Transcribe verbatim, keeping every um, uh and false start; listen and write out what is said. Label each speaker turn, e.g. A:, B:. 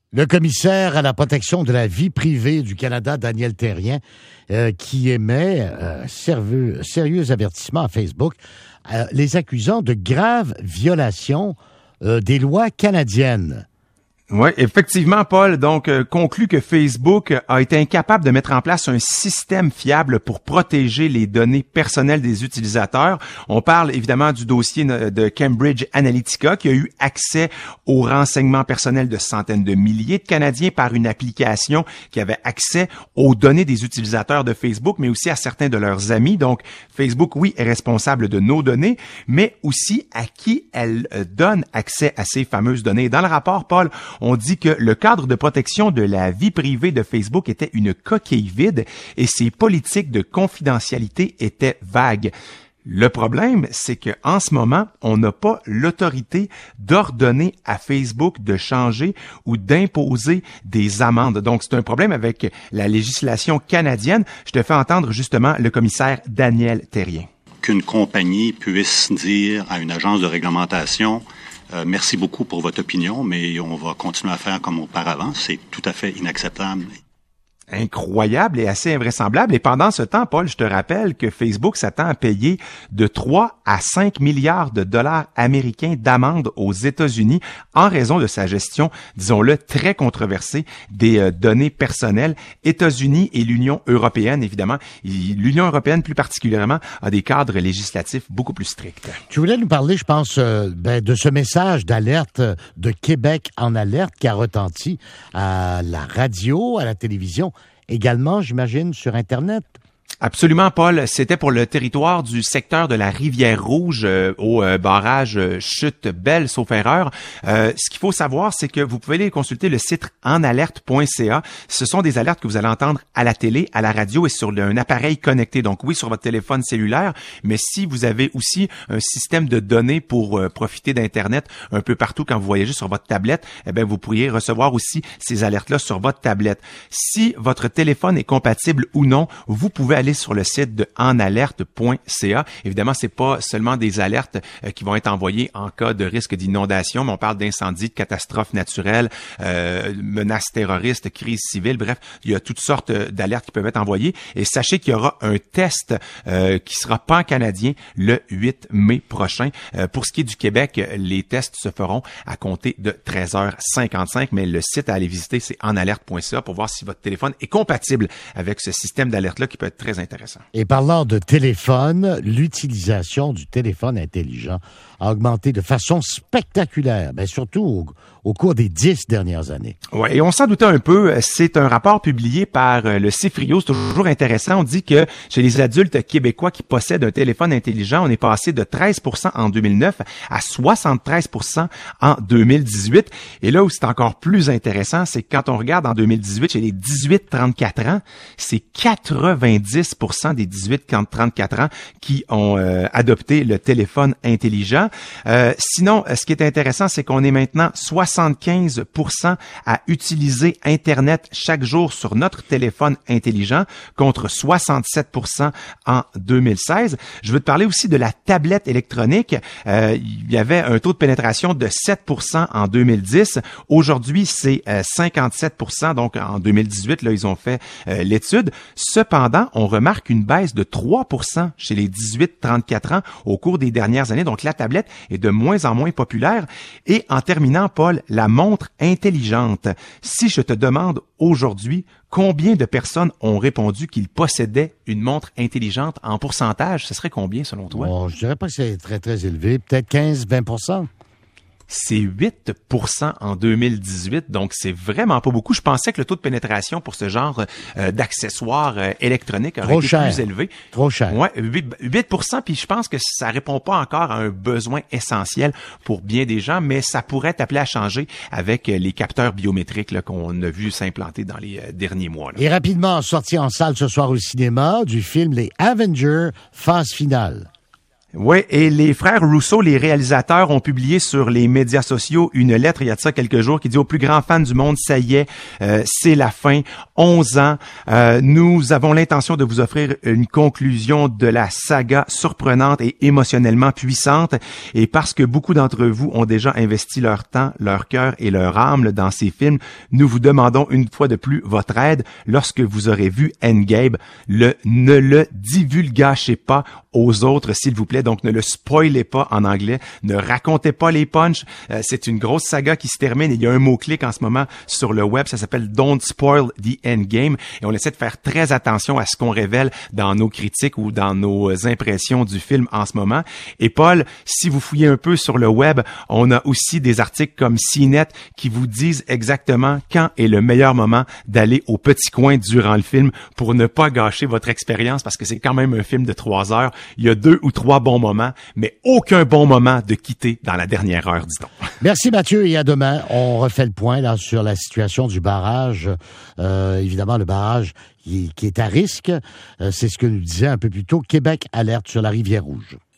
A: Le commissaire à la protection de la vie privée du Canada, Daniel Therrien, euh, qui émet euh, sérieux, sérieux avertissements à Facebook, euh, les accusant de graves violations euh, des lois canadiennes.
B: Oui, effectivement, Paul, donc euh, conclut que Facebook a été incapable de mettre en place un système fiable pour protéger les données personnelles des utilisateurs. On parle évidemment du dossier de Cambridge Analytica qui a eu accès aux renseignements personnels de centaines de milliers de Canadiens par une application qui avait accès aux données des utilisateurs de Facebook, mais aussi à certains de leurs amis. Donc, Facebook, oui, est responsable de nos données, mais aussi à qui elle euh, donne accès à ces fameuses données. Dans le rapport, Paul, on dit que le cadre de protection de la vie privée de Facebook était une coquille vide et ses politiques de confidentialité étaient vagues. Le problème, c'est que en ce moment, on n'a pas l'autorité d'ordonner à Facebook de changer ou d'imposer des amendes. Donc, c'est un problème avec la législation canadienne. Je te fais entendre justement le commissaire Daniel Therrien.
C: Qu'une compagnie puisse dire à une agence de réglementation Euh, merci beaucoup pour votre opinion, mais on va continuer à faire comme auparavant. C'est tout à fait inacceptable.
B: Incroyable et assez invraisemblable. Et pendant ce temps, Paul, je te rappelle que Facebook s'attend à payer de trois à cinq milliards de dollars américains d'amende aux États-Unis en raison de sa gestion, disons-le, très controversée des euh, données personnelles. États-Unis et l'Union européenne, évidemment. L'Union européenne, plus particulièrement, a des cadres législatifs beaucoup plus stricts.
A: Tu voulais nous parler, je pense, euh, ben, de ce message d'alerte de Québec en alerte qui a retenti à la radio, à la télévision, également, j'imagine, sur Internet.
B: Absolument, Paul. C'était pour le territoire du secteur de la Rivière-Rouge euh, au euh, barrage euh, Chute-Belle, sauf erreur. Euh, ce qu'il faut savoir, c'est que vous pouvez aller consulter le site en alerte point c a. Ce sont des alertes que vous allez entendre à la télé, à la radio et sur le, un appareil connecté. Donc oui, sur votre téléphone cellulaire, mais si vous avez aussi un système de données pour euh, profiter d'Internet un peu partout quand vous voyagez sur votre tablette, eh bien, vous pourriez recevoir aussi ces alertes-là sur votre tablette. Si votre téléphone est compatible ou non, vous pouvez aller sur le site de en alerte point c a. Évidemment, c'est pas seulement des alertes euh, qui vont être envoyées en cas de risque d'inondation, mais on parle d'incendie, de catastrophes naturelles, euh, menaces terroristes, crises civiles, bref, il y a toutes sortes d'alertes qui peuvent être envoyées. Et sachez qu'il y aura un test euh, qui sera pan-canadien le huit mai prochain. Euh, pour ce qui est du Québec, les tests se feront à compter de treize heures cinquante-cinq, mais le site à aller visiter, c'est en alerte point c a pour voir si votre téléphone est compatible avec ce système d'alerte-là qui peut être très intéressant.
A: Et parlant de téléphone, l'utilisation du téléphone intelligent a augmenté de façon spectaculaire, bien surtout au, au cours des dix dernières années.
B: Oui, et on s'en doutait un peu. C'est un rapport publié par le CIFRIO. C'est toujours intéressant. On dit que chez les adultes québécois qui possèdent un téléphone intelligent, on est passé de treize pour cent en deux mille neuf à soixante-treize pour cent en deux mille dix-huit. Et là où c'est encore plus intéressant, c'est que quand on regarde en deux mille dix-huit, chez les dix-huit trente-quatre ans, c'est quatre-vingt-dix pour cent des dix-huit trente-quatre ans qui ont euh, adopté le téléphone intelligent. Euh, sinon, ce qui est intéressant, c'est qu'on est maintenant soixante-quinze pour cent à utiliser Internet chaque jour sur notre téléphone intelligent contre soixante-sept pour cent en deux mille seize. Je veux te parler aussi de la tablette électronique. Euh, il y avait un taux de pénétration de sept pour cent en deux mille dix. Aujourd'hui, c'est euh, cinquante-sept pour cent. Donc, en deux mille dix-huit, là, ils ont fait euh, l'étude. Cependant, on remarque une baisse de trois pour cent chez les dix-huit trente-quatre ans au cours des dernières années. Donc, la tablette est de moins en moins populaire. Et en terminant, Paul, la montre intelligente. Si je te demande aujourd'hui combien de personnes ont répondu qu'ils possédaient une montre intelligente en pourcentage, ce serait combien selon toi?
A: Bon, je dirais pas que c'est très, très élevé. Peut-être quinze à vingt pour cent.
B: C'est huit pour cent en deux mille dix-huit, donc c'est vraiment pas beaucoup. Je pensais que le taux de pénétration pour ce genre euh, d'accessoires euh, électroniques aurait
A: Trop
B: été
A: cher.
B: plus élevé.
A: Trop cher.
B: Ouais, huit pour cent, puis je pense que ça répond pas encore à un besoin essentiel pour bien des gens, mais ça pourrait être appelé à changer avec les capteurs biométriques là, qu'on a vu s'implanter dans les euh, derniers mois. Là.
A: Et rapidement, sorti en salle ce soir au cinéma du film Les Avengers, phase finale.
B: Oui, et les frères Russo, les réalisateurs, ont publié sur les médias sociaux une lettre il y a de ça quelques jours qui dit aux plus grands fans du monde, ça y est, euh, c'est la fin. onze ans, euh, nous avons l'intention de vous offrir une conclusion de la saga surprenante et émotionnellement puissante. Et parce que beaucoup d'entre vous ont déjà investi leur temps, leur cœur et leur âme dans ces films, nous vous demandons une fois de plus votre aide. Lorsque vous aurez vu Endgame, le, ne le divulgâchez pas aux autres, s'il vous plaît. Donc, ne le spoilez pas en anglais. Ne racontez pas les punchs. Euh, c'est une grosse saga qui se termine. Il y a un mot-clic en ce moment sur le web. Ça s'appelle « Don't spoil the endgame ». Et on essaie de faire très attention à ce qu'on révèle dans nos critiques ou dans nos impressions du film en ce moment. Et Paul, si vous fouillez un peu sur le web, on a aussi des articles comme C net qui vous disent exactement quand est le meilleur moment d'aller au petit coin durant le film pour ne pas gâcher votre expérience, parce que c'est quand même un film de trois heures. Il y a deux ou trois bons moments, mais aucun bon moment de quitter dans la dernière heure, dit-on.
A: Merci Mathieu, et à demain. On refait le point là sur la situation du barrage. Euh, évidemment, le barrage qui, qui est à risque. Euh, c'est ce que nous disait un peu plus tôt Québec Alerte sur la Rivière-Rouge.